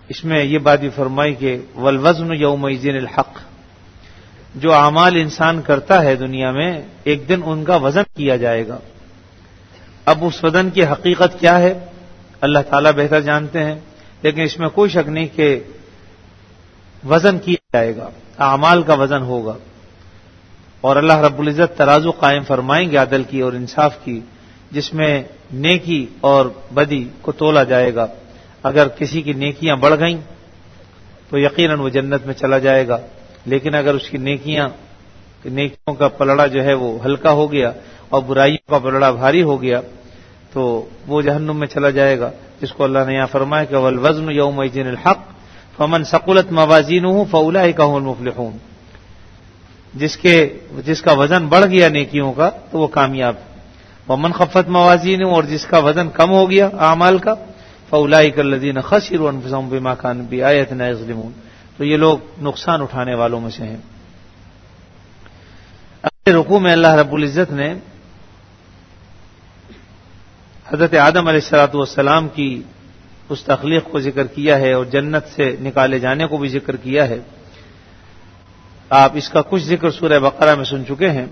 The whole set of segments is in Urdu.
اس میں یہ بات بھی فرمائی کہ والوزن یومئذ الحق، جو اعمال انسان کرتا ہے دنیا میں ایک دن ان کا وزن کیا جائے گا. اب اس وزن کی حقیقت کیا ہے اللہ تعالیٰ بہتر جانتے ہیں، لیکن اس میں کوئی شک نہیں کہ وزن کیا جائے گا، اعمال کا وزن ہوگا. اور اللہ رب العزت ترازو قائم فرمائیں گے عدل کی اور انصاف کی، جس میں نیکی اور بدی کو تولا جائے گا. اگر کسی کی نیکیاں بڑھ گئیں تو یقیناً وہ جنت میں چلا جائے گا، لیکن اگر اس کی نیکیوں کا پلڑا جو ہے وہ ہلکا ہو گیا اور برائیوں کا پلڑا بھاری ہو گیا تو وہ جہنم میں چلا جائے گا، جس کو اللہ نے یہاں فرمایا کہ والوزن یومئذ الحق فمن ثقلت موازینہ فاولئک هم المفلحون. جس کا وزن بڑھ گیا نیکیوں کا تو وہ کامیاب ہے. ومن خفت موازینہ، اور جس کا وزن کم ہو گیا اعمال کا، فاولئک الذین خسروا انفسهم بما كانوا بآیاتنا یظلمون، تو یہ لوگ نقصان اٹھانے والوں میں سے ہیں. اگلے رکوع میں اللہ رب العزت نے حضرت آدم علیہ السلام کی اس تخلیق کو ذکر کیا ہے اور جنت سے نکالے جانے کو بھی ذکر کیا ہے. آپ اس کا کچھ ذکر سورہ بقرہ میں سن چکے ہیں.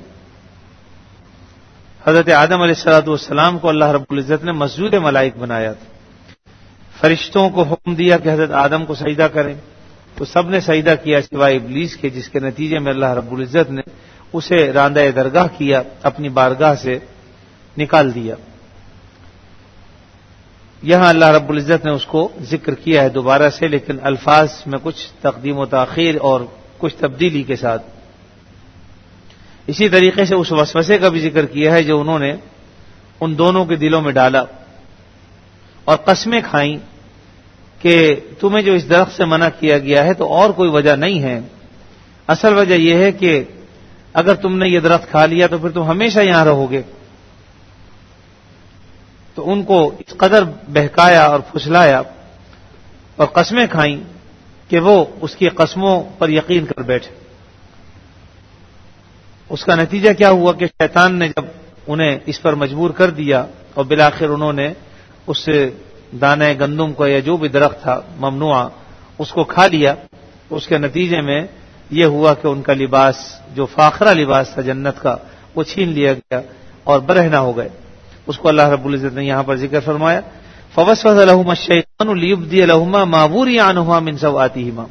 حضرت آدم علیہ السلام کو اللہ رب العزت نے مسجود ملائک بنایا تھا. فرشتوں کو حکم دیا کہ حضرت آدم کو سجدہ کریں تو سب نے سجدہ کیا سوائے ابلیس کے، جس کے نتیجے میں اللہ رب العزت نے اسے راندہ درگاہ کیا، اپنی بارگاہ سے نکال دیا. یہاں اللہ رب العزت نے اس کو ذکر کیا ہے دوبارہ سے، لیکن الفاظ میں کچھ تقدیم و تاخیر اور کچھ تبدیلی کے ساتھ. اسی طریقے سے اس وسوسے کا بھی ذکر کیا ہے جو انہوں نے ان دونوں کے دلوں میں ڈالا اور قسمیں کھائیں کہ تمہیں جو اس درخت سے منع کیا گیا ہے تو اور کوئی وجہ نہیں ہے، اصل وجہ یہ ہے کہ اگر تم نے یہ درخت کھا لیا تو پھر تم ہمیشہ یہاں رہو گے. تو ان کو اس قدر بہکایا اور پھسلایا اور قسمیں کھائیں کہ وہ اس کی قسموں پر یقین کر بیٹھے. اس کا نتیجہ کیا ہوا کہ شیطان نے جب انہیں اس پر مجبور کر دیا اور بالآخر انہوں نے اس دانے گندم کو یا جو بھی درخت تھا ممنوع اس کو کھا لیا، تو اس کے نتیجے میں یہ ہوا کہ ان کا لباس جو فاخرہ لباس تھا جنت کا وہ چھین لیا گیا اور برہنہ ہو گئے. اس کو اللہ رب العزت نے یہاں پر ذکر فرمایا فوسوس لهما الشیطان لیبدی لهما ما وري عنهما من سوآتهما.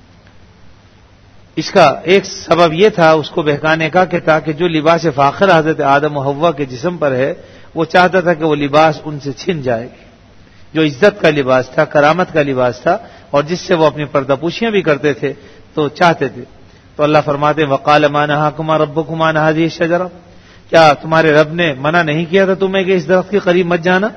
اس کا ایک سبب یہ تھا اس کو بہکانے کا کہ تاکہ جو لباس فاخر حضرت آدم و حوا کے جسم پر ہے وہ چاہتا تھا کہ وہ لباس ان سے چھن جائے، جو عزت کا لباس تھا، کرامت کا لباس تھا اور جس سے وہ اپنی پردہ پوشیاں بھی کرتے تھے تو چاہتے تھے. تو اللہ فرماتے ہیں وقال ما نهاكما ربكما عن هذه الشجرة، کیا تمہارے رب نے منع نہیں کیا تھا تمہیں کہ اس درخت کے قریب مت جانا؟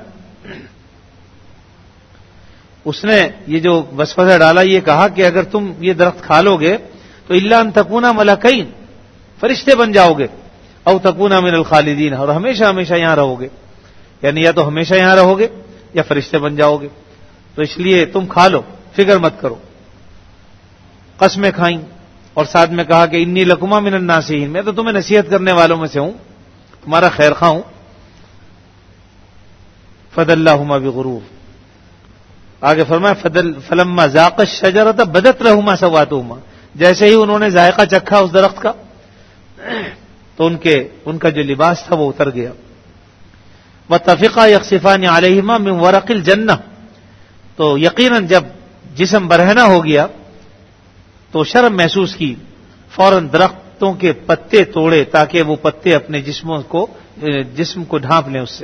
اس نے یہ جو وسوسہ ڈالا یہ کہا کہ اگر تم یہ درخت کھا لو گے تو الا ان تکونا ملکین، فرشتے بن جاؤ گے، او تکونا من الخالدین، اور ہمیشہ ہمیشہ یہاں رہو گے، یعنی یا تو ہمیشہ یہاں رہو گے یا فرشتے بن جاؤ گے، تو اس لیے تم کھا لو، فکر مت کرو. قسمیں کھائیں اور ساتھ میں کہا کہ انی لکما من الناصحین، میں تو تمہیں نصیحت کرنے والوں میں سے ہوں، تمہارا خیر خواہ ہوں. فدلاہما بغرور، آگے فرمایا فلما ذاقا الشجرۃ بدت لہما سوآتہما، جیسے ہی انہوں نے ذائقہ چکھا اس درخت کا تو ان کا جو لباس تھا وہ اتر گیا. واتفقا یخصفان علیہما من ورق الجنہ، تو یقیناً جب جسم برہنہ ہو گیا تو شرم محسوس کی، فوراً درختوں کے پتے توڑے تاکہ وہ پتے اپنے جسم کو ڈھانپ لیں اس سے.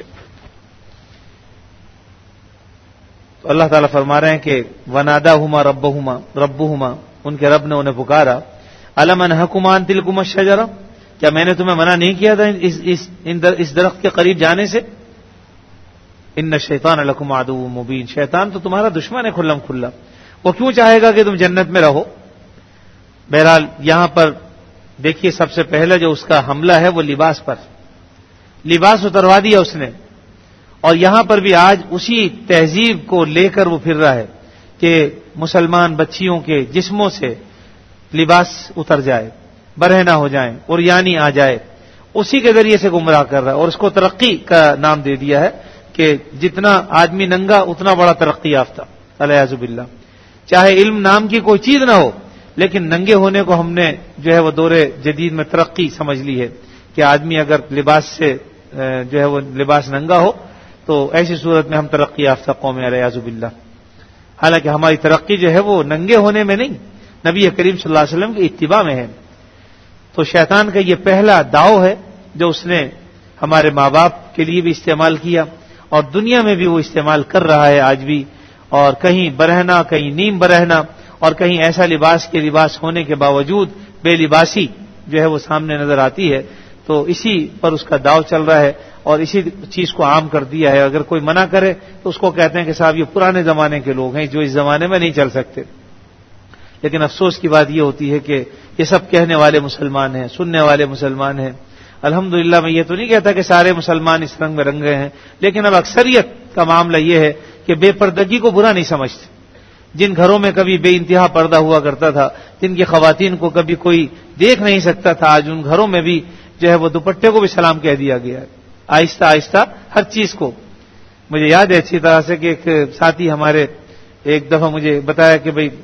تو اللہ تعالیٰ فرما رہے ہیں کہ وناداہما ربہما، ان کے رب نے انہیں پکارا الم انہکما عن تلکما الشجرہ، کیا میں نے تمہیں منع نہیں کیا تھا اس درخت کے قریب جانے سے؟ ان الشیطان لکم عدو مبین، شیطان تو تمہارا دشمن ہے کھلم کھلا، وہ کیوں چاہے گا کہ تم جنت میں رہو؟ بہرحال یہاں پر دیکھیے سب سے پہلے جو اس کا حملہ ہے وہ لباس پر، لباس اتروا دیا اس نے، اور یہاں پر بھی آج اسی تہذیب کو لے کر وہ پھر رہا ہے کہ مسلمان بچیوں کے جسموں سے لباس اتر جائے، برہنہ ہو جائیں اور یعنی آ جائے، اسی کے ذریعے سے گمراہ کر رہا ہے اور اس کو ترقی کا نام دے دیا ہے کہ جتنا آدمی ننگا اتنا بڑا ترقی یافتہ، الیاذ باللہ. چاہے علم نام کی کوئی چیز نہ ہو، لیکن ننگے ہونے کو ہم نے جو ہے وہ دور جدید میں ترقی سمجھ لی ہے کہ آدمی اگر لباس سے جو ہے وہ لباس ننگا ہو تو ایسی صورت میں ہم ترقی یافتہ قوم والعیاذ باللہ. حالانکہ ہماری ترقی جو ہے وہ ننگے ہونے میں نہیں، نبی کریم صلی اللہ علیہ وسلم کی اتباع میں ہے. تو شیطان کا یہ پہلا داؤ ہے جو اس نے ہمارے ماں باپ کے لیے بھی استعمال کیا اور دنیا میں بھی وہ استعمال کر رہا ہے آج بھی. اور کہیں برہنا، کہیں نیم برہنا، اور کہیں ایسا لباس کے لباس ہونے کے باوجود بے لباسی جو ہے وہ سامنے نظر آتی ہے. تو اسی پر اس کا داؤ چل رہا ہے اور اسی چیز کو عام کر دیا ہے. اگر کوئی منع کرے تو اس کو کہتے ہیں کہ صاحب یہ پرانے زمانے کے لوگ ہیں جو اس زمانے میں نہیں چل سکتے. لیکن افسوس کی بات یہ ہوتی ہے کہ یہ سب کہنے والے مسلمان ہیں، سننے والے مسلمان ہیں. الحمدللہ میں یہ تو نہیں کہتا کہ سارے مسلمان اس رنگ میں رنگے ہیں، لیکن اب اکثریت کا معاملہ یہ ہے کہ بے پردگی کو برا نہیں سمجھتے. جن گھروں میں کبھی بے انتہا پردہ ہوا کرتا تھا، جن کی خواتین کو کبھی کوئی دیکھ نہیں سکتا تھا، آج ان گھروں میں بھی جو ہے وہ دوپٹے کو بھی سلام کہہ دیا گیا ہے. آہستہ آہستہ ہر چیز کو. مجھے یاد ہے اچھی طرح سے کہ ایک ساتھی ہمارے ایک دفعہ مجھے بتایا کہ بھئی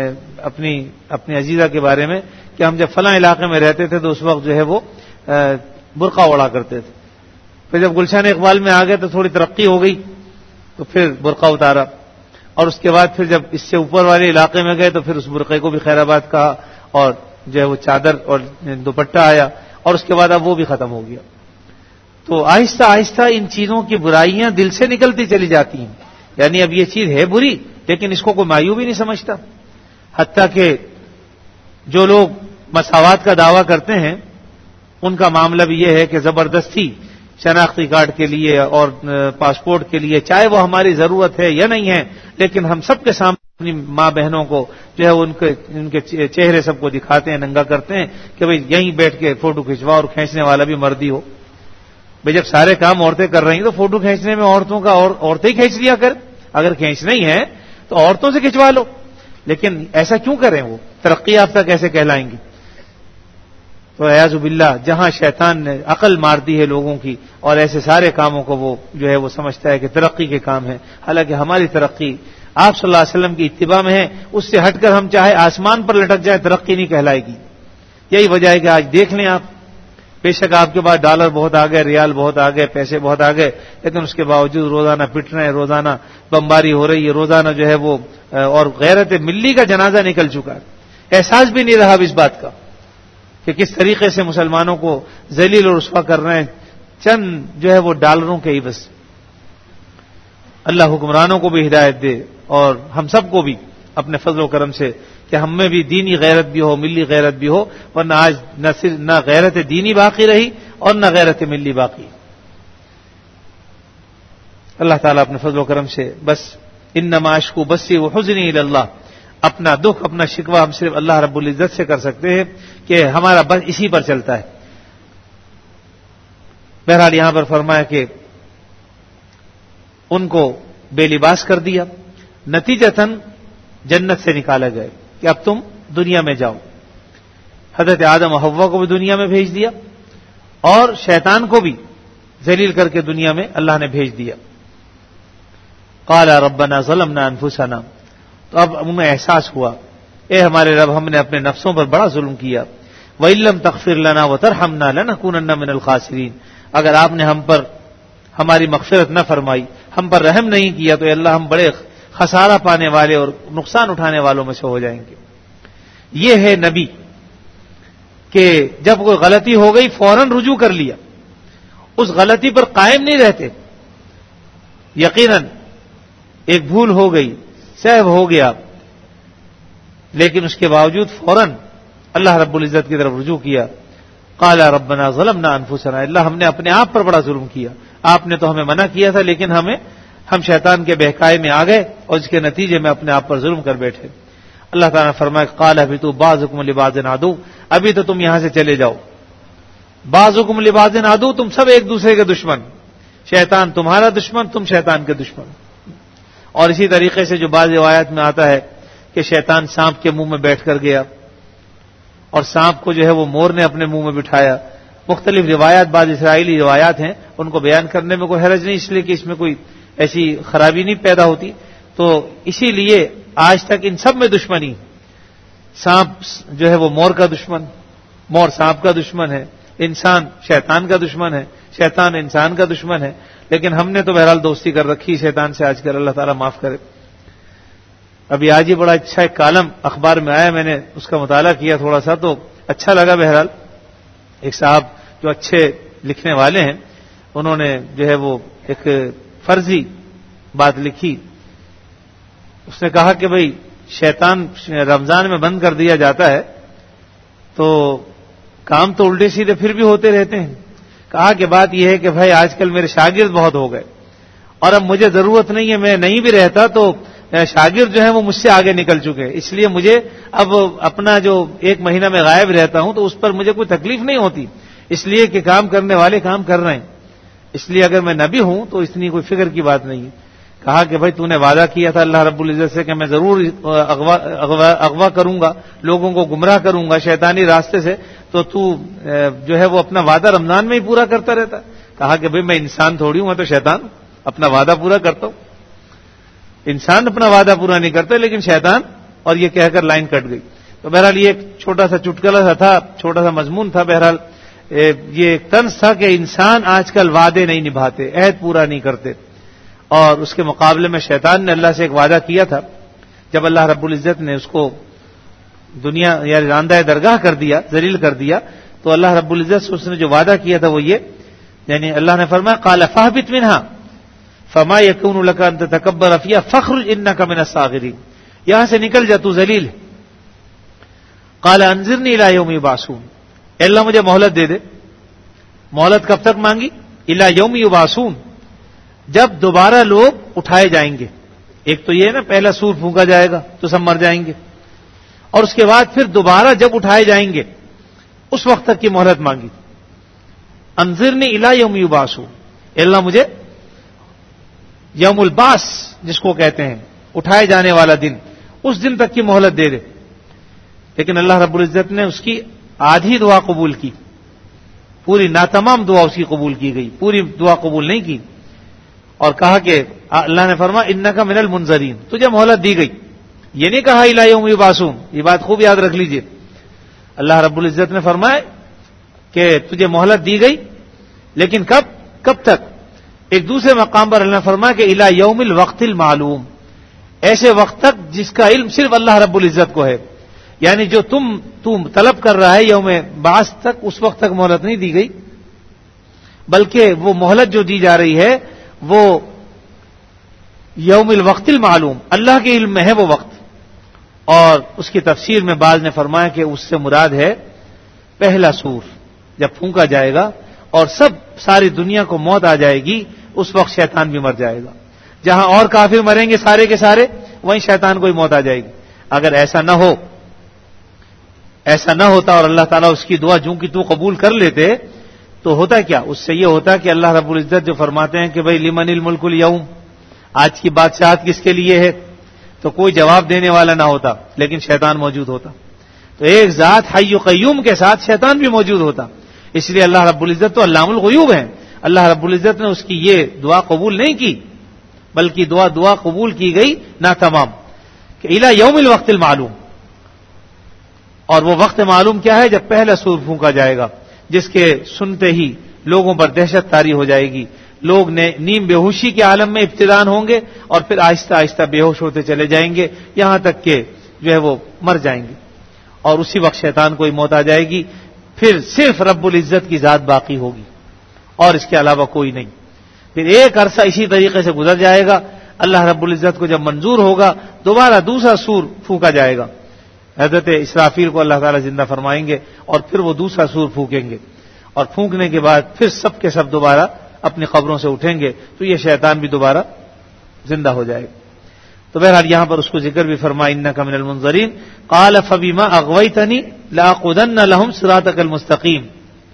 اپنی عزیزہ کے بارے میں کہ ہم جب فلاں علاقے میں رہتے تھے تو اس وقت جو ہے وہ برقع اڑا کرتے تھے. پھر جب گلشن اقبال میں آ گئے تو تھوڑی ترقی ہو گئی تو پھر برقع اتارا، اور اس کے بعد پھر جب اس سے اوپر والے علاقے میں گئے تو پھر اس برقعے کو بھی خیر آباد کہا اور جو ہے وہ چادر اور دوپٹہ آیا، اور اس کے بعد اب وہ بھی ختم ہو گیا. تو آہستہ آہستہ ان چیزوں کی برائیاں دل سے نکلتی چلی جاتی ہیں. یعنی اب یہ چیز ہے بری لیکن اس کو کوئی مایوب بھی نہیں سمجھتا. حتیٰ کہ جو لوگ مساوات کا دعویٰ کرتے ہیں ان کا معاملہ بھی یہ ہے کہ زبردستی شناختی کارڈ کے لیے اور پاسپورٹ کے لیے، چاہے وہ ہماری ضرورت ہے یا نہیں ہے، لیکن ہم سب کے سامنے اپنی ماں بہنوں کو جو ہے ان کے چہرے سب کو دکھاتے ہیں، ننگا کرتے ہیں کہ بھئی یہیں بیٹھ کے فوٹو کھنچوا، اور کھینچنے والا بھی مردی ہو. بھئی جب سارے کام عورتیں کر رہی ہیں تو فوٹو کھینچنے میں عورتوں کا اور عورتیں ہی کھینچ لیا کر. اگر کھینچنا ہی ہے تو عورتوں سے کھنچوا لو. لیکن ایسا کیوں کریں؟ وہ ترقی یافتہ کیسے کہلائیں گی؟ تو اعوذ باللہ جہاں شیطان نے عقل مار دی ہے لوگوں کی، اور ایسے سارے کاموں کو وہ جو ہے وہ سمجھتا ہے کہ ترقی کے کام ہیں. حالانکہ ہماری ترقی آپ صلی اللہ علیہ وسلم کی اتباع میں ہے. اس سے ہٹ کر ہم چاہے آسمان پر لٹک جائے ترقی نہیں کہلائے گی. یہی وجہ ہے کہ آج دیکھ لیں آپ، بے شک آپ کے پاس ڈالر بہت آ گئے، ریال بہت آ گئے، پیسے بہت آ گئے، لیکن اس کے باوجود روزانہ پٹ رہے ہیں، روزانہ بمباری ہو رہی ہے، روزانہ جو ہے وہ اور غیرت ملی کا جنازہ نکل چکا ہے. احساس بھی نہیں رہا اب اس بات کا کہ کس طریقے سے مسلمانوں کو ذلیل اور رسوا کر رہے ہیں چند جو ہے وہ ڈالروں کے عوض. اللہ حکمرانوں کو بھی ہدایت دے اور ہم سب کو بھی اپنے فضل و کرم سے کہ ہم میں بھی دینی غیرت بھی ہو، ملی غیرت بھی ہو، ورنہ آج نہ غیرت دینی باقی رہی اور نہ غیرت ملی باقی. اللہ تعالیٰ اپنے فضل و کرم سے بس انما اشکو بسی وحزنی الی اللہ، اپنا دکھ اپنا شکوہ ہم صرف اللہ رب العزت سے کر سکتے ہیں کہ ہمارا بس اسی پر چلتا ہے. بہرحال یہاں پر فرمایا کہ ان کو بے لباس کر دیا، نتیجتاً جنت سے نکالا گئے کہ اب تم دنیا میں جاؤ. حضرت آدم و حوا کو بھی دنیا میں بھیج دیا اور شیطان کو بھی ذلیل کر کے دنیا میں اللہ نے بھیج دیا. قال ربنا ظلمنا انفسنا، تو اب انہیں احساس ہوا اے ہمارے رب ہم نے اپنے نفسوں پر بڑا ظلم کیا. وَإِن لَّمْ تَغْفِرْ لَنَا وَتَرْحَمْنَا لَنَكُونَنَّ مِنَ الْخَاسِرِينَ، اگر آپ نے ہم پر ہماری مغفرت نہ فرمائی، ہم پر رحم نہیں کیا تو اے اللہ ہم بڑے خسارہ پانے والے اور نقصان اٹھانے والوں میں سے ہو جائیں گے. یہ ہے نبی کہ جب کوئی غلطی ہو گئی فوراً رجوع کر لیا، اس غلطی پر قائم نہیں رہتے. یقیناً ایک بھول ہو گئی، سہو ہو گیا، لیکن اس کے باوجود فوراً اللہ رب العزت کی طرف رجوع کیا. قال ربنا ظلمنا انفسنا، اللہ ہم نے اپنے آپ پر بڑا ظلم کیا. آپ نے تو ہمیں منع کیا تھا لیکن ہم شیطان کے بہکائے میں آ گئے اور اس کے نتیجے میں اپنے آپ پر ظلم کر بیٹھے. اللہ تعالیٰ نے فرمایا قال اهبطوا بعضكم لبعض عدو، ابھی تو تم یہاں سے چلے جاؤ. بعضكم لبعض عدو، تم سب ایک دوسرے کے دشمن، شیطان تمہارا دشمن، تم شیطان کے دشمن. اور اسی طریقے سے جو بعض روایات میں آتا ہے کہ شیطان سانپ کے منہ میں بیٹھ کر گیا اور سانپ کو جو ہے وہ مور نے اپنے منہ میں بٹھایا. مختلف روایات، بعض اسرائیلی روایات ہیں، ان کو بیان کرنے میں کوئی حرج نہیں، اس لیے کہ اس میں کوئی ایسی خرابی نہیں پیدا ہوتی. تو اسی لیے آج تک ان سب میں دشمنی. سانپ جو ہے وہ مور کا دشمن، مور سانپ کا دشمن ہے، انسان شیطان کا دشمن ہے، شیطان انسان کا دشمن ہے. لیکن ہم نے تو بہرحال دوستی کر رکھی شیطان سے آج کل، اللہ تعالیٰ معاف کرے. ابھی آج ہی بڑا اچھا ایک کالم اخبار میں آیا، میں نے اس کا مطالعہ کیا تھوڑا سا تو اچھا لگا. بہرحال ایک صاحب جو اچھے لکھنے والے ہیں، انہوں نے جو ہے وہ ایک فرضی بات لکھی. اس نے کہا کہ بھئی شیطان رمضان میں بند کر دیا جاتا ہے تو کام تو الٹے سیدھے پھر بھی ہوتے رہتے ہیں. کہا کہ بات یہ ہے کہ بھائی آج کل میرے شاگرد بہت ہو گئے اور اب مجھے ضرورت نہیں ہے، میں نہیں بھی رہتا تو شاگرد جو ہیں وہ مجھ سے آگے نکل چکے، اس لیے مجھے اب اپنا جو ایک مہینہ میں غائب رہتا ہوں تو اس پر مجھے کوئی تکلیف نہیں ہوتی، اس لیے کہ کام کرنے والے کام کر رہے ہیں، اس لیے اگر میں نبی ہوں تو اتنی کوئی فکر کی بات نہیں ہے. کہا کہ بھائی تو نے وعدہ کیا تھا اللہ رب العزت سے کہ میں ضرور اغوا کروں گا، لوگوں کو گمراہ کروں گا شیطانی راستے سے، تو جو ہے وہ اپنا وعدہ رمضان میں ہی پورا کرتا رہتا. کہا کہ بھئی میں انسان تھوڑی ہوں، میں تو شیطان اپنا وعدہ پورا کرتا ہوں. انسان اپنا وعدہ پورا نہیں کرتا لیکن شیطان، اور یہ کہہ کر لائن کٹ گئی. تو بہرحال یہ ایک چھوٹا سا چٹکلا سا تھا، چھوٹا سا مضمون تھا. بہرحال یہ ایک طنز تھا کہ انسان آج کل وعدے نہیں نبھاتے، عہد پورا نہیں کرتے، اور اس کے مقابلے میں شیطان نے اللہ سے ایک وعدہ کیا تھا. جب اللہ رب العزت نے اس کو دنیا یا راندہ درگاہ کر دیا، ذلیل کر دیا، تو اللہ رب العزت سے اس نے جو وعدہ کیا تھا وہ یہ، یعنی اللہ نے فرمایا قال فاهبط منها فما يكون لك ان تتكبر فيها فاخرج انك من الصاغرين، یہاں سے نکل جا تو ذلیل ہے. قال انظرني الى يوم يبعثون، اے اللہ مجھے مہلت دے دے. مہلت کب تک مانگی؟ الى يوم يبعثون، جب دوبارہ لوگ اٹھائے جائیں گے. ایک تو یہ ہے نا پہلا سور پھونکا جائے گا تو سب مر جائیں گے، اور اس کے بعد پھر دوبارہ جب اٹھائے جائیں گے اس وقت تک کی مہلت مانگی. انظرنی الی یوم یبعثون، اللہ مجھے یوم البعث جس کو کہتے ہیں اٹھائے جانے والا دن، اس دن تک کی مہلت دے دے. لیکن اللہ رب العزت نے اس کی آدھی دعا قبول کی، پوری ناتمام دعا اس کی قبول کی گئی، پوری دعا قبول نہیں کی. اور کہا کہ اللہ نے فرمایا انک من المنذرین، تجھے مہلت دی گئی. یہ نہیں کہا الی یوم یبعثون، یہ بات خوب یاد رکھ لیجئے. اللہ رب العزت نے فرمایا کہ تجھے مہلت دی گئی، لیکن کب تک؟ ایک دوسرے مقام پر اللہ نے فرمایا کہ الی یوم الوقت المعلوم، ایسے وقت تک جس کا علم صرف اللہ رب العزت کو ہے. یعنی جو تم طلب کر رہا ہے یوم بعث تک، اس وقت تک مہلت نہیں دی گئی، بلکہ وہ مہلت جو دی جا رہی ہے وہ یوم الوقت المعلوم، اللہ کے علم میں ہے وہ وقت. اور اس کی تفسیر میں بعض نے فرمایا کہ اس سے مراد ہے پہلا سور جب پھونکا جائے گا اور ساری دنیا کو موت آ جائے گی، اس وقت شیطان بھی مر جائے گا. جہاں اور کافر مریں گے سارے کے سارے، وہیں شیطان کو ہی موت آ جائے گی. اگر ایسا نہ ہوتا اور اللہ تعالیٰ اس کی دعا جوں کی تو قبول کر لیتے تو ہوتا کیا؟ اس سے یہ ہوتا کہ اللہ رب العزت جو فرماتے ہیں کہ بھئی لمن الملک اليوم، آج کی بادشاہت کس کے لیے ہے، تو کوئی جواب دینے والا نہ ہوتا لیکن شیطان موجود ہوتا. تو ایک ذات حی و قیوم کے ساتھ شیطان بھی موجود ہوتا. اس لیے اللہ رب العزت تو علام الغیوب ہیں. اللہ رب العزت نے اس کی یہ دعا قبول نہیں کی، بلکہ دعا قبول کی گئی نہ تمام کہ الی یوم الوقت المعلوم. اور وہ وقت معلوم کیا ہے؟ جب پہلا سور پھونکا جائے گا، جس کے سنتے ہی لوگوں پر دہشت طاری ہو جائے گی. لوگ نیم بے ہوشی کے عالم میں ابتدان ہوں گے اور پھر آہستہ آہستہ بے ہوش ہوتے چلے جائیں گے، یہاں تک کہ جو ہے وہ مر جائیں گے. اور اسی وقت شیطان کو ہی موت آ جائے گی. پھر صرف رب العزت کی ذات باقی ہوگی اور اس کے علاوہ کوئی نہیں. پھر ایک عرصہ اسی طریقے سے گزر جائے گا. اللہ رب العزت کو جب منظور ہوگا دوبارہ دوسرا سور پھونکا جائے گا. حضرت اسرافیل کو اللہ تعالیٰ زندہ فرمائیں گے اور پھر وہ دوسرا سور پھونکیں گے، اور پھونکنے کے بعد پھر سب کے سب دوبارہ اپنی قبروں سے اٹھیں گے تو یہ شیطان بھی دوبارہ زندہ ہو جائے گا. تو بہرحال یہاں پر اس کو ذکر بھی فرمایا انک من المنذرین قال فبما اغویتنی لاقعدن لهم صراطک المستقیم.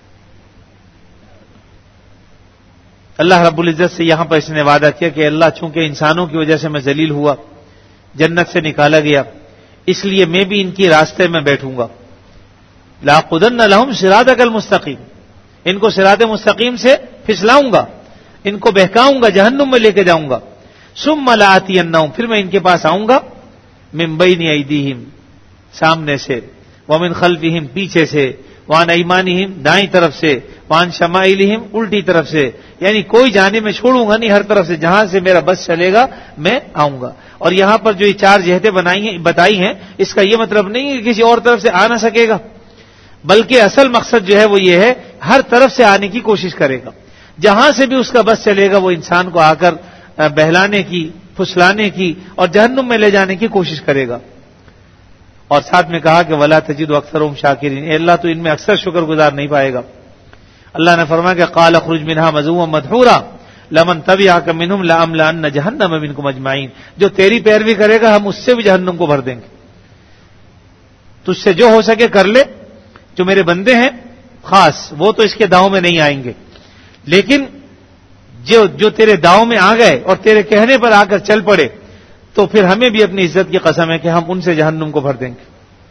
اللہ رب العزت سے یہاں پر اس نے وعدہ کیا کہ اللہ چونکہ انسانوں کی وجہ سے میں ذلیل ہوا، جنت سے نکالا گیا، اس لیے میں بھی ان کی راستے میں بیٹھوں گا. لاقعدن لهم صراطک المستقیم، ان کو صراط مستقیم سے پھسلاؤں گا، ان کو بہکاؤں گا، جہنم میں لے کے جاؤں گا. ثم لآتینہم، پھر میں ان کے پاس آؤں گا. من بین ایدیہم سامنے سے، ومن خلفہم پیچھے سے، وعن ایمانہم دائیں طرف سے، وعن شمائلہم الٹی طرف سے، یعنی کوئی جانب میں چھوڑوں گا نہیں، ہر طرف سے جہاں سے میرا بس چلے گا میں آؤں گا۔ اور یہاں پر جو یہ 4 جہتیں بتائی ہیں، اس کا یہ مطلب نہیں کہ کسی اور طرف سے آ نہ سکے گا، بلکہ اصل مقصد جو ہے وہ یہ ہے ہر طرف سے آنے کی کوشش کرے گا، جہاں سے بھی اس کا بس چلے گا وہ انسان کو آ کر بہلانے کی، پھسلانے کی اور جہنم میں لے جانے کی کوشش کرے گا۔ اور ساتھ میں کہا کہ ولا تجد اکثرهم شاکرین، اے اللہ تو ان میں اکثر شکر گزار نہیں پائے گا۔ اللہ نے فرمایا کہ قال اخرج منها مذءوما مدحورا لمن تبعك منهم لأملأن جهنم منكم اجمعین، جو تیری پیروی کرے گا ہم اس سے بھی جہنم کو بھر دیں گے۔ تجھ سے جو ہو سکے کر لے، جو میرے بندے ہیں خاص وہ تو اس کے داؤں میں نہیں آئیں گے، لیکن جو تیرے داؤں میں آ گئے اور تیرے کہنے پر آ کر چل پڑے تو پھر ہمیں بھی اپنی عزت کی قسم ہے کہ ہم ان سے جہنم کو بھر دیں گے۔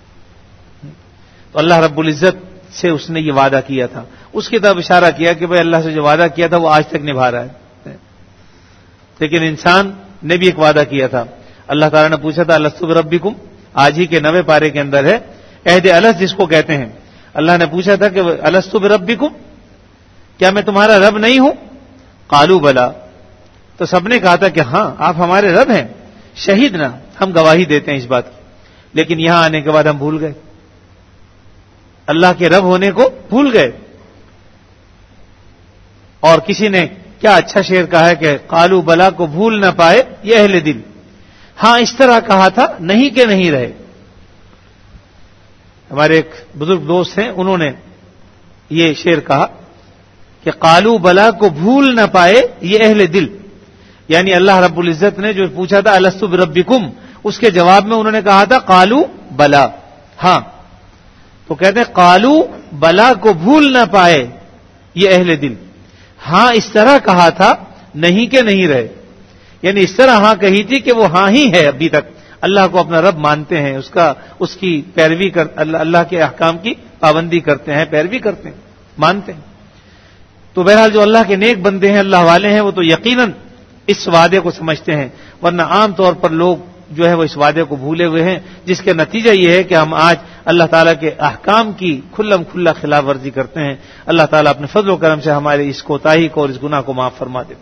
تو اللہ رب العزت سے اس نے یہ وعدہ کیا تھا، اس کی طرف اشارہ کیا کہ بھائی اللہ سے جو وعدہ کیا تھا وہ آج تک نبھا رہا ہے۔ لیکن انسان نے بھی ایک وعدہ کیا تھا، اللہ تعالیٰ نے پوچھا تھا الست بربکم، آج ہی کے 9ویں پارے کے اندر ہے عہد الست جس کو کہتے ہیں۔ اللہ نے پوچھا تھا کہ الست بربکم، کیا میں تمہارا رب نہیں ہوں؟ قالوا بلا، تو سب نے کہا تھا کہ ہاں آپ ہمارے رب ہیں، شہیدنا، ہم گواہی دیتے ہیں اس بات کی۔ لیکن یہاں آنے کے بعد ہم بھول گئے، اللہ کے رب ہونے کو بھول گئے۔ اور کسی نے کیا اچھا شعر کہا ہے کہ قالوا بلا کو بھول نہ پائے یہ اہل دل، ہاں اس طرح کہا تھا نہیں کہ نہیں رہے۔ ہمارے ایک بزرگ دوست ہیں، انہوں نے یہ شعر کہا کہ قالوا بلا کو بھول نہ پائے یہ اہل دل، یعنی اللہ رب العزت نے جو پوچھا تھا الست بربکم، اس کے جواب میں انہوں نے کہا تھا قالوا بلا، ہاں۔ تو کہتے ہیں قالوا بلا کو بھول نہ پائے یہ اہل دل، ہاں اس طرح کہا تھا نہیں کہ نہیں رہے، یعنی اس طرح ہاں کہی تھی کہ وہ ہاں ہی ہے، ابھی تک اللہ کو اپنا رب مانتے ہیں، اس کی پیروی کر اللہ کے احکام کی پابندی کرتے ہیں، پیروی کرتے ہیں، مانتے ہیں۔ تو بہرحال جو اللہ کے نیک بندے ہیں، اللہ والے ہیں، وہ تو یقیناً اس وعدے کو سمجھتے ہیں، ورنہ عام طور پر لوگ جو ہے وہ اس وعدے کو بھولے ہوئے ہیں، جس کے نتیجہ یہ ہے کہ ہم آج اللہ تعالیٰ کے احکام کی کھلم کھلا خلاف ورزی کرتے ہیں۔ اللہ تعالیٰ اپنے فضل و کرم سے ہمارے اس کوتاہی کو اور اس گناہ کو معاف فرما دے۔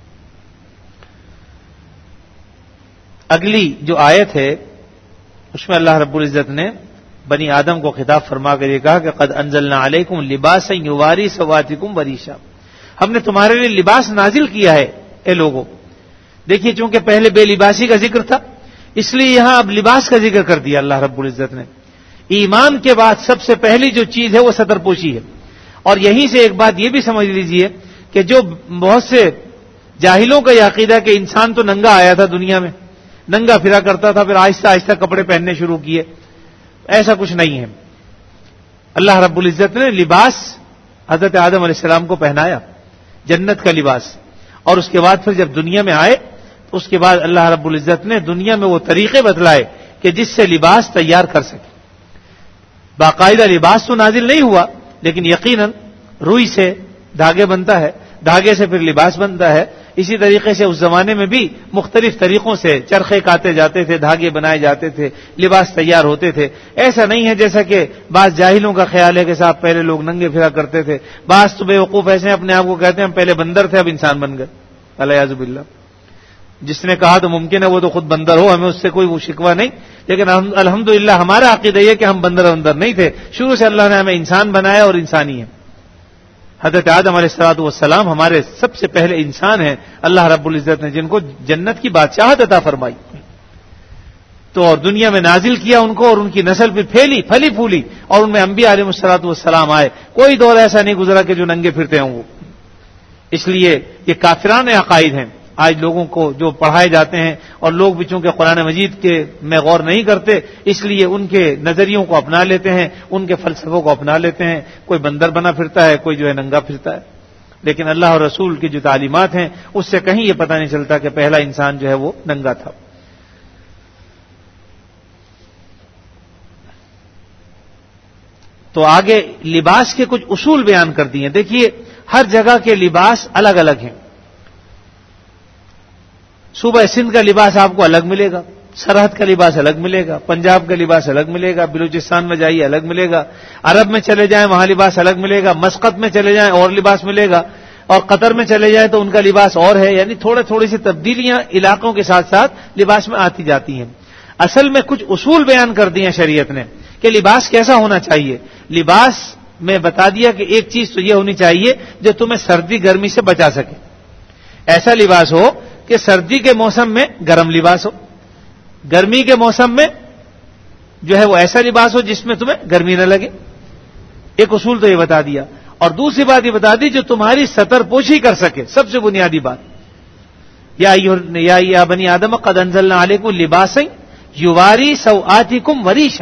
اگلی جو آیت ہے اس میں اللہ رب العزت نے بنی آدم کو خطاب فرما کر یہ کہا کہ قد انزلنا علیکم لباسا یواری سواتکم وریشا، ہم نے تمہارے لیے لباس نازل کیا ہے اے لوگوں۔ دیکھیے چونکہ پہلے بے لباسی کا ذکر تھا، اس لیے یہاں اب لباس کا ذکر کر دیا اللہ رب العزت نے۔ ایمان کے بعد سب سے پہلی جو چیز ہے وہ ستر پوشی ہے، اور یہیں سے ایک بات یہ بھی سمجھ لیجئے کہ جو بہت سے جاہلوں کا یہ عقیدہ کہ انسان تو ننگا آیا تھا دنیا میں، ننگا پھرا کرتا تھا، پھر آہستہ آہستہ کپڑے پہننے شروع کیے، ایسا کچھ نہیں ہے۔ اللہ رب العزت نے لباس حضرت آدم علیہ السلام کو پہنایا، جنت کا لباس، اور اس کے بعد پھر جب دنیا میں آئے تو اس کے بعد اللہ رب العزت نے دنیا میں وہ طریقے بتلائے کہ جس سے لباس تیار کر سکے۔ باقاعدہ لباس تو نازل نہیں ہوا، لیکن یقیناً روئی سے دھاگے بنتا ہے، دھاگے سے پھر لباس بنتا ہے۔ اسی طریقے سے اس زمانے میں بھی مختلف طریقوں سے چرخے کاتے جاتے تھے، دھاگے بنائے جاتے تھے، لباس تیار ہوتے تھے۔ ایسا نہیں ہے جیسا کہ بعض جاہلوں کا خیال ہے کہ صاحب پہلے لوگ ننگے پھرا کرتے تھے، بعض تو بیوقوف ایسے ہیں اپنے آپ کو کہتے ہیں ہم پہلے بندر تھے اب انسان بن گئے، الیاذ باللہ۔ جس نے کہا تو ممکن ہے وہ تو خود بندر ہو، ہمیں اس سے کوئی وہ شکوہ نہیں، لیکن الحمدللہ ہمارا عقیدہ یہ کہ ہم بندر نہیں تھے، شروع سے اللہ نے ہمیں انسان بنایا اور انسانی ہے۔ حضرت آدم علیہ الصلوۃ والسلام ہمارے سب سے پہلے انسان ہیں اللہ رب العزت نے، جن کو جنت کی بادشاہت عطا فرمائی، تو اور دنیا میں نازل کیا ان کو، اور ان کی نسل پھر پھلی پھولی، اور ان میں انبیاء علیہ الصلوۃ والسلام آئے۔ کوئی دور ایسا نہیں گزرا کہ جو ننگے پھرتے ہوں وہ۔ اس لیے یہ کافرانہ عقائد ہیں آج لوگوں کو جو پڑھائے جاتے ہیں، اور لوگ بھی چونکہ قرآن مجید کے میں غور نہیں کرتے اس لیے ان کے نظریوں کو اپنا لیتے ہیں، ان کے فلسفوں کو اپنا لیتے ہیں۔ کوئی بندر بنا پھرتا ہے، کوئی جو ہے ننگا پھرتا ہے، لیکن اللہ اور رسول کی جو تعلیمات ہیں اس سے کہیں یہ پتہ نہیں چلتا کہ پہلا انسان جو ہے وہ ننگا تھا۔ تو آگے لباس کے کچھ اصول بیان کر دیے۔ دیکھیے ہر جگہ کے لباس الگ الگ ہیں۔ صوبہ سندھ کا لباس آپ کو الگ ملے گا، سرحد کا لباس الگ ملے گا، پنجاب کا لباس الگ ملے گا، بلوچستان میں جائیے الگ ملے گا، عرب میں چلے جائیں وہاں لباس الگ ملے گا، مسقط میں چلے جائیں اور لباس ملے گا، اور قطر میں چلے جائیں تو ان کا لباس اور ہے. یعنی تھوڑی سی تبدیلیاں علاقوں کے ساتھ ساتھ لباس میں آتی جاتی ہیں. اصل میں کچھ اصول بیان کر دیے شریعت نے کہ لباس کیسا ہونا چاہیے. لباس میں بتا دیا کہ ایک چیز تو یہ ہونی چاہیے جو تمہیں سردی گرمی سے بچا سکے. ایسا لباس ہو کہ سردی کے موسم میں گرم لباس ہو، گرمی کے موسم میں جو ہے وہ ایسا لباس ہو جس میں تمہیں گرمی نہ لگے. ایک اصول تو یہ بتا دیا. اور دوسری بات یہ بتا دی جو تمہاری ستر پوشی کر سکے. سب سے بنیادی بات یا بنی آدم قد انزلنا علیکم لباسا یواری سوآتکم وریشا.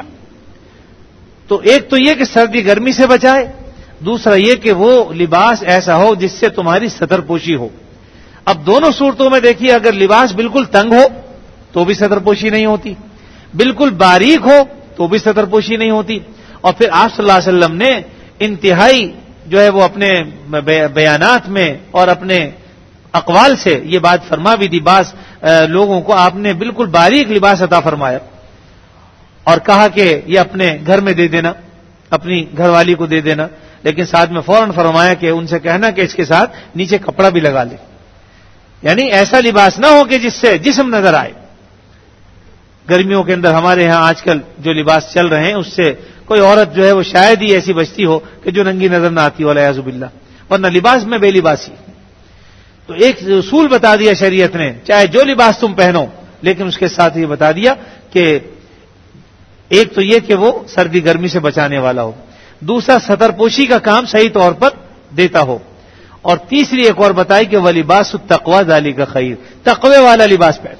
تو ایک تو یہ کہ سردی گرمی سے بچائے، دوسرا یہ کہ وہ لباس ایسا ہو جس سے تمہاری ستر پوشی ہو. اب دونوں صورتوں میں دیکھیے، اگر لباس بالکل تنگ ہو تو بھی ستر پوشی نہیں ہوتی، بالکل باریک ہو تو بھی ستر پوشی نہیں ہوتی. اور پھر آپ صلی اللہ علیہ وسلم نے انتہائی جو ہے وہ اپنے بیانات میں اور اپنے اقوال سے یہ بات فرما بھی دی. بعض لوگوں کو آپ نے بالکل باریک لباس عطا فرمایا اور کہا کہ یہ اپنے گھر میں دے دینا، اپنی گھر والی کو دے دینا، لیکن ساتھ میں فوراً فرمایا کہ ان سے کہنا کہ اس کے ساتھ نیچے کپڑا بھی لگا لے. یعنی ایسا لباس نہ ہو کہ جس سے جسم نظر آئے. گرمیوں کے اندر ہمارے ہاں آج کل جو لباس چل رہے ہیں اس سے کوئی عورت جو ہے وہ شاید ہی ایسی بچتی ہو کہ جو ننگی نظر نہ آتی ہو، والعیاذ باللہ، ورنہ لباس میں بے لباسی. تو ایک اصول بتا دیا شریعت نے، چاہے جو لباس تم پہنو، لیکن اس کے ساتھ یہ بتا دیا کہ ایک تو یہ کہ وہ سردی گرمی سے بچانے والا ہو، دوسرا ستر پوشی کا کام صحیح طور پر دیتا ہو، اور تیسری ایک اور بتائی کہ وَلِبَاسُ التَّقْوَىٰ ذَلِكَ خَيْرٌ. تقوی والا لباس پہن،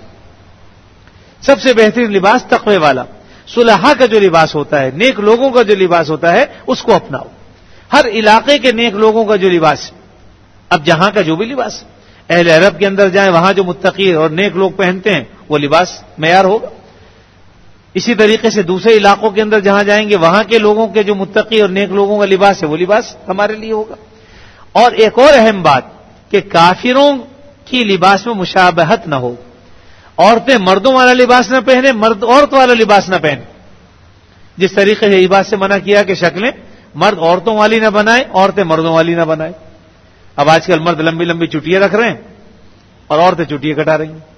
سب سے بہترین لباس تقوی والا. صلحاء کا جو لباس ہوتا ہے، نیک لوگوں کا جو لباس ہوتا ہے، اس کو اپناؤ. ہر علاقے کے نیک لوگوں کا جو لباس، اب جہاں کا جو بھی لباس، اہل عرب کے اندر جائیں وہاں جو متقی اور نیک لوگ پہنتے ہیں وہ لباس معیار ہوگا. اسی طریقے سے دوسرے علاقوں کے اندر جہاں جائیں گے وہاں کے لوگوں کے جو متقی اور نیک لوگوں کا لباس ہے وہ لباس ہمارے لیے ہوگا. اور ایک اور اہم بات کہ کافروں کی لباس میں مشابہت نہ ہو. عورتیں مردوں والا لباس نہ پہنے، مرد عورت والا لباس نہ پہنے. جس طریقے سے یہ بات سے منع کیا کہ شکلیں مرد عورتوں والی نہ بنائے، عورتیں مردوں والی نہ بنائے. اب آج کل مرد لمبی لمبی چٹیاں رکھ رہے ہیں اور عورتیں چٹیاں کٹا رہی ہیں.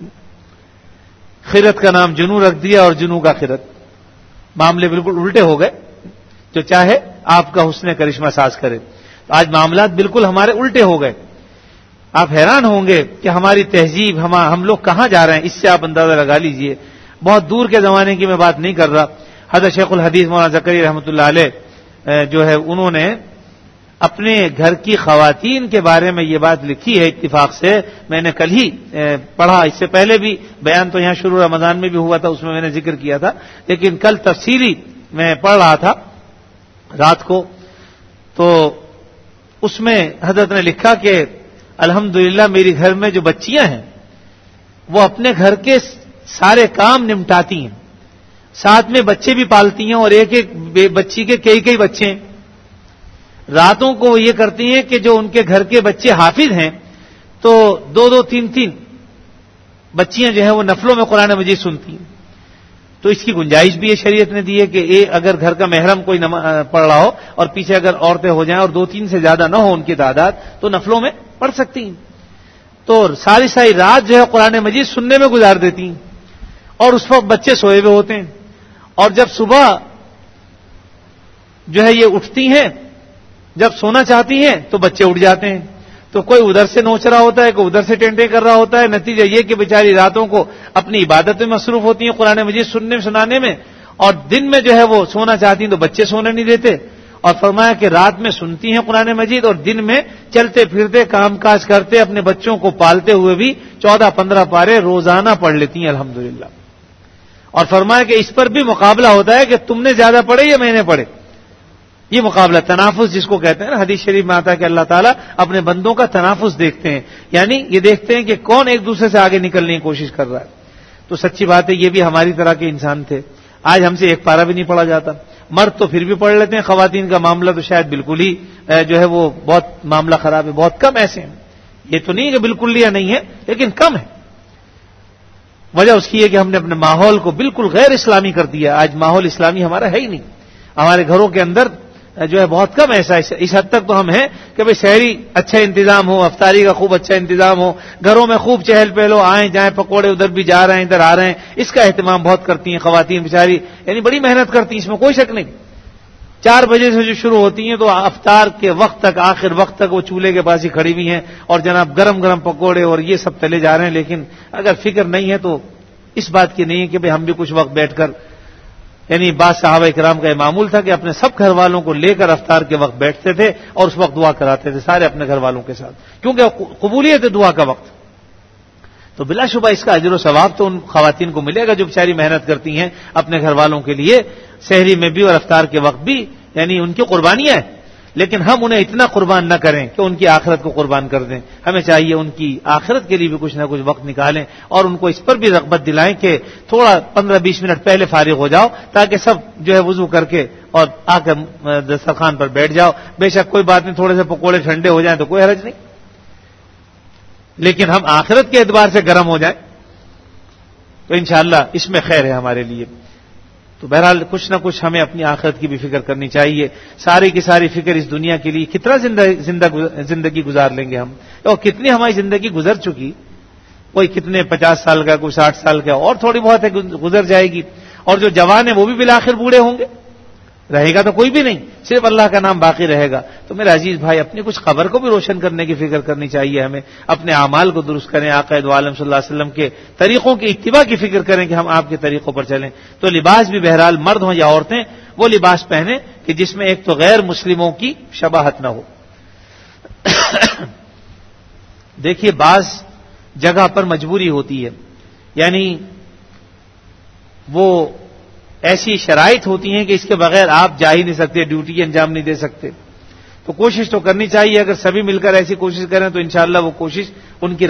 خرت کا نام جنو رکھ دیا اور جنو کا خرت. معاملے بالکل الٹے ہو گئے. جو چاہے آپ کا حسن کرشمہ ساز کرے. تو آج معاملات بالکل ہمارے الٹے ہو گئے. آپ حیران ہوں گے کہ ہماری تہذیب، ہم لوگ کہاں جا رہے ہیں. اس سے آپ اندازہ لگا لیجئے. بہت دور کے زمانے کی میں بات نہیں کر رہا. حضرت شیخ الحدیث مولانا زکریا رحمۃ اللہ علیہ جو ہے انہوں نے اپنے گھر کی خواتین کے بارے میں یہ بات لکھی ہے اتفاق سے. میں نے کل ہی پڑھا، اس سے پہلے بھی بیان تو یہاں شروع رمضان میں بھی ہوا تھا، اس میں نے ذکر کیا تھا، لیکن کل تفصیلی میں پڑھ رہا تھا رات کو. تو اس میں حضرت نے لکھا کہ الحمدللہ میری گھر میں جو بچیاں ہیں وہ اپنے گھر کے سارے کام نمٹاتی ہیں، ساتھ میں بچے بھی پالتی ہیں، اور ایک ایک بچی کے کئی بچے ہیں. راتوں کو وہ یہ کرتی ہیں کہ جو ان کے گھر کے بچے حافظ ہیں تو 2 3 بچیاں جو ہیں وہ نفلوں میں قرآن مجید سنتی ہیں. تو اس کی گنجائش بھی یہ شریعت نے دی ہے کہ اگر گھر کا محرم کوئی پڑھ رہا ہو اور پیچھے اگر عورتیں ہو جائیں اور 2 3 سے زیادہ نہ ہو ان کی تعداد تو نفلوں میں پڑھ سکتی ہیں. تو ساری رات جو ہے قرآن مجید سننے میں گزار دیتی ہیں اور اس وقت بچے سوئے ہوئے ہوتے ہیں. اور جب صبح جو ہے یہ اٹھتی ہیں، جب سونا چاہتی ہیں تو بچے اٹھ جاتے ہیں. تو کوئی ادھر سے نوچ رہا ہوتا ہے، کوئی ادھر سے ٹینٹے کر رہا ہوتا ہے. نتیجہ یہ کہ بیچاری راتوں کو اپنی عبادت میں مصروف ہوتی ہیں، قرآن مجید سنانے میں، اور دن میں جو ہے وہ سونا چاہتی ہیں تو بچے سونے نہیں دیتے. اور فرمایا کہ رات میں سنتی ہیں قرآن مجید اور دن میں چلتے پھرتے کام کاج کرتے اپنے بچوں کو پالتے ہوئے بھی 14-15 پارے روزانہ پڑھ لیتی ہیں الحمدللہ. اور فرمایا کہ اس پر بھی مقابلہ ہوتا ہے کہ تم نے زیادہ پڑھے یا میں نے پڑھے. یہ مقابلہ، تنافس جس کو کہتے ہیں نا، حدیث شریف میں آتا ہے کہ اللہ تعالیٰ اپنے بندوں کا تنافس دیکھتے ہیں. یعنی یہ دیکھتے ہیں کہ کون ایک دوسرے سے آگے نکلنے کی کوشش کر رہا ہے. تو سچی بات ہے یہ بھی ہماری طرح کے انسان تھے. آج ہم سے ایک پارہ بھی نہیں پڑھا جاتا. مرد تو پھر بھی پڑھ لیتے ہیں، خواتین کا معاملہ تو شاید بالکل ہی جو ہے وہ بہت معاملہ خراب ہے. بہت کم ایسے ہیں. یہ تو نہیں کہ بالکل لیا نہیں ہے، لیکن کم ہے. وجہ اس کی ہے کہ ہم نے اپنے ماحول کو بالکل غیر اسلامی کر دیا. آج ماحول اسلامی ہمارا ہے ہی نہیں. ہمارے گھروں کے اندر جو ہے بہت کم ایسا ہے. اس حد تک تو ہم ہیں کہ بھئی شہری اچھا انتظام ہو, افطاری کا خوب اچھا انتظام ہو, گھروں میں خوب چہل پہل ہو, آئیں جائیں, پکوڑے ادھر بھی جا رہے ہیں ادھر آ رہے ہیں, اس کا اہتمام بہت کرتی ہیں خواتین بیچاری, یعنی بڑی محنت کرتی ہیں, اس میں کوئی شک نہیں. 4 بجے سے جو شروع ہوتی ہیں تو افطار کے وقت تک, آخر وقت تک وہ چولہے کے پاس ہی کھڑی ہوئی ہیں اور جناب گرم گرم پکوڑے اور یہ سب تلے جا رہے ہیں. لیکن اگر فکر نہیں ہے تو اس بات کی نہیں ہے کہ بھئی ہم بھی کچھ وقت بیٹھ کر, یعنی بعض صحابہ کرام کا یہ معمول تھا کہ اپنے سب گھر والوں کو لے کر افطار کے وقت بیٹھتے تھے اور اس وقت دعا کراتے تھے سارے اپنے گھر والوں کے ساتھ, کیونکہ قبولیت ہے دعا کا وقت. تو بلا شبہ اس کا اجر و ثواب تو ان خواتین کو ملے گا جو بیچاری محنت کرتی ہیں اپنے گھر والوں کے لیے, سحری میں بھی اور افطار کے وقت بھی, یعنی ان کی قربانیاں ہیں. لیکن ہم انہیں اتنا قربان نہ کریں کہ ان کی آخرت کو قربان کر دیں. ہمیں چاہیے ان کی آخرت کے لیے بھی کچھ نہ کچھ وقت نکالیں اور ان کو اس پر بھی رغبت دلائیں کہ تھوڑا 15-20 منٹ پہلے فارغ ہو جاؤ تاکہ سب جو ہے وضو کر کے اور آ کر دسترخوان پر بیٹھ جاؤ. بے شک کوئی بات نہیں, تھوڑے سے پکوڑے ٹھنڈے ہو جائیں تو کوئی حرج نہیں, لیکن ہم آخرت کے اعتبار سے گرم ہو جائیں تو انشاءاللہ اس میں خیر ہے ہمارے لیے. تو بہرحال کچھ نہ کچھ ہمیں اپنی آخرت کی بھی فکر کرنی چاہیے. ساری کی ساری فکر اس دنیا کے لیے کتنا زندگی گزار لیں گے ہم, اور کتنی ہماری زندگی گزر چکی, کوئی کتنے 50 سال کا, کوئی 60 سال کا, اور تھوڑی بہت ہے گزر جائے گی. اور جو جوان ہیں وہ بھی بالآخر بوڑھے ہوں گے, رہے گا تو کوئی بھی نہیں, صرف اللہ کا نام باقی رہے گا. تو میرے عزیز بھائی اپنی کچھ قبر کو بھی روشن کرنے کی فکر کرنی چاہیے ہمیں. اپنے اعمال کو درست کریں, آقا دو عالم صلی اللہ علیہ وسلم کے طریقوں کی اتباع کی فکر کریں کہ ہم آپ کے طریقوں پر چلیں. تو لباس بھی بہرحال مرد ہوں یا عورتیں وہ لباس پہنیں کہ جس میں ایک تو غیر مسلموں کی شباہت نہ ہو. دیکھیے بعض جگہ پر مجبوری ہوتی ہے, یعنی وہ ایسی شرائط ہوتی ہیں کہ اس کے بغیر آپ جا ہی نہیں سکتے, ڈیوٹی انجام نہیں دے سکتے. تو کوشش تو کرنی چاہیے, اگر سبھی مل کر ایسی کوشش کریں تو انشاءاللہ وہ کوشش ان کی